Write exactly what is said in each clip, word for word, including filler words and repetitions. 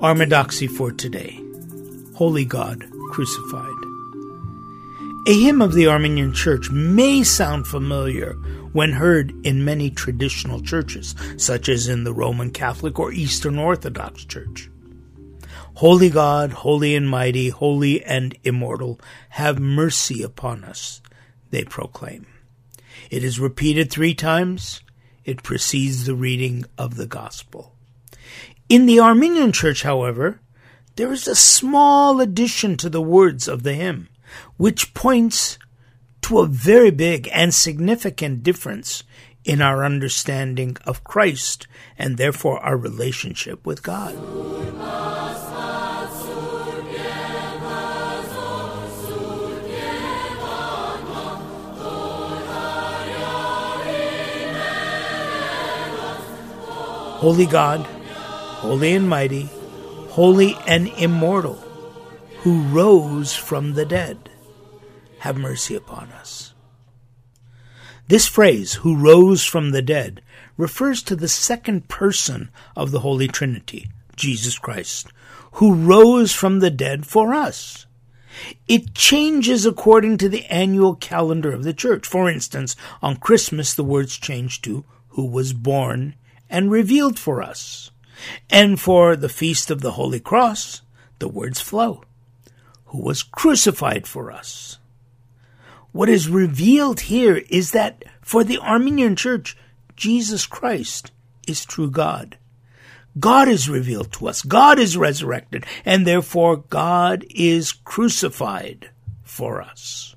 Armadoxy for today. Holy God Crucified. A hymn of the Armenian Church may sound familiar when heard in many traditional churches, such as in the Roman Catholic or Eastern Orthodox Church. Holy God, holy and mighty, holy and immortal, have mercy upon us, they proclaim. It is repeated three times. It precedes the reading of the Gospel. In the Armenian Church, however, there is a small addition to the words of the hymn, which points to a very big and significant difference in our understanding of Christ and therefore our relationship with God. Holy God, holy and mighty, holy and immortal, who rose from the dead, have mercy upon us. This phrase, who rose from the dead, refers to the second person of the Holy Trinity, Jesus Christ, who rose from the dead for us. It changes according to the annual calendar of the Church. For instance, on Christmas, the words change to, who was born and revealed for us. And for the Feast of the Holy Cross, the words flow, who was crucified for us. What is revealed here is that for the Armenian Church, Jesus Christ is true God. God is revealed to us. God is resurrected, and therefore God is crucified for us.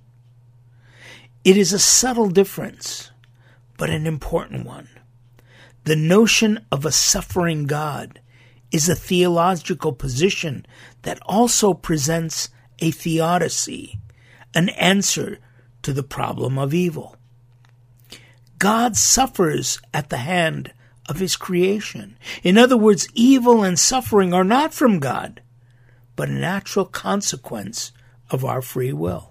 It is a subtle difference, but an important one. The notion of a suffering God is a theological position that also presents a theodicy, an answer to the problem of evil. God suffers at the hand of his creation. In other words, evil and suffering are not from God, but a natural consequence of our free will.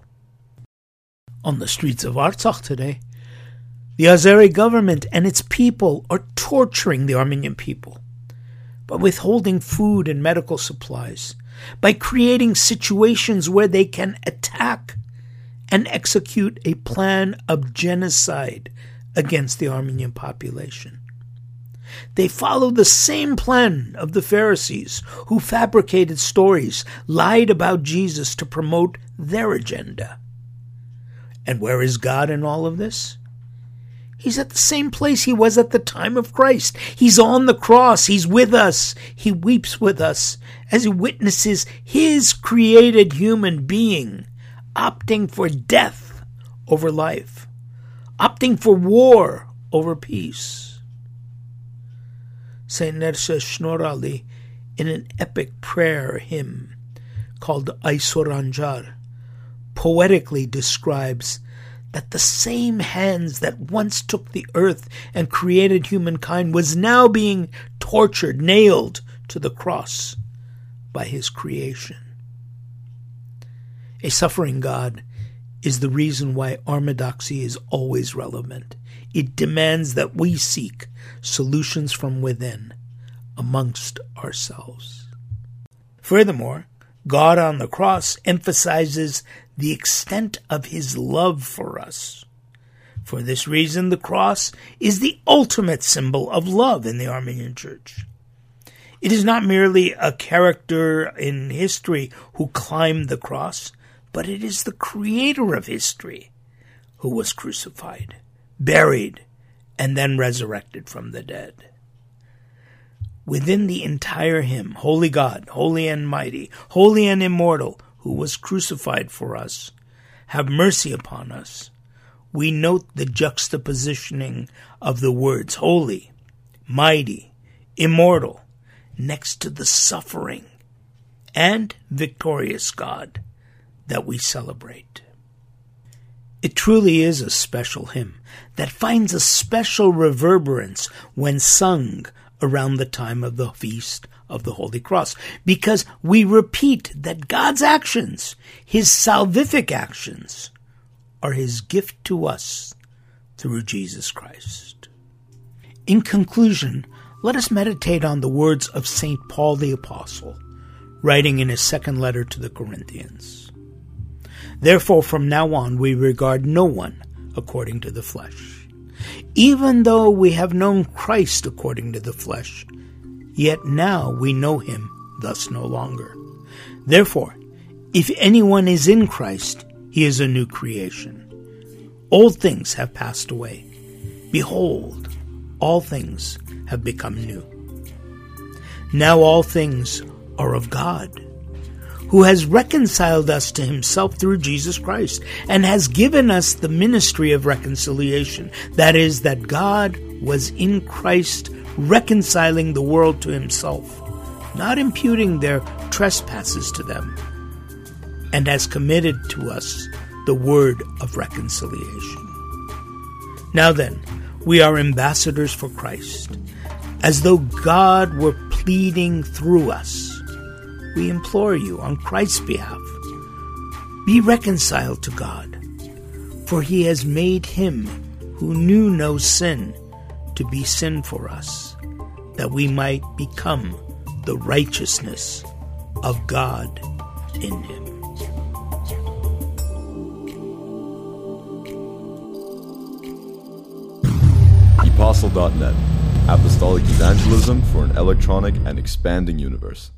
On the streets of Artsakh today, the Azeri government and its people are torturing the Armenian people by withholding food and medical supplies, by creating situations where they can attack and execute a plan of genocide against the Armenian population. They follow the same plan of the Pharisees, who fabricated stories, lied about Jesus to promote their agenda. And where is God in all of this? He's at the same place he was at the time of Christ. He's on the cross. He's with us. He weeps with us as he witnesses his created human being opting for death over life, opting for war over peace. Saint Nersa Shnorali, in an epic prayer hymn called Aisoranjar, poetically describes that the same hands that once took the earth and created humankind was now being tortured, nailed to the cross by his creation. A suffering God is the reason why Armadoxy is always relevant. It demands that we seek solutions from within, amongst ourselves. Furthermore, God on the cross emphasizes the extent of his love for us. For this reason, the cross is the ultimate symbol of love in the Armenian Church. It is not merely a character in history who climbed the cross, but it is the creator of history who was crucified, buried, and then resurrected from the dead. Within the entire hymn, Holy God, holy and mighty, holy and immortal, who was crucified for us, have mercy upon us, we note the juxtapositioning of the words holy, mighty, immortal, next to the suffering and victorious God that we celebrate. It truly is a special hymn that finds a special reverberance when sung around the time of the Feast of the Holy Cross, because we repeat that God's actions, his salvific actions, are his gift to us through Jesus Christ. In conclusion, let us meditate on the words of Saint Paul the Apostle. writing in his second letter to the Corinthians. Therefore, from now on, we regard no one according to the flesh. Even though we have known Christ according to the flesh, yet now we know him thus no longer. Therefore, if anyone is in Christ, he is a new creation. Old things have passed away. Behold, all things have become new. Now all things are of God, who has reconciled us to himself through Jesus Christ, and has given us the ministry of reconciliation. That is, that God was in Christ reconciling the world to himself, not imputing their trespasses to them, and has committed to us the word of reconciliation. Now then, we are ambassadors for Christ, as though God were pleading through us. We implore you on Christ's behalf, be reconciled to God, for he has made him who knew no sin to be sin for us, that we might become the righteousness of God in him. Apostle dot net, Apostolic Evangelism for an electronic and expanding universe.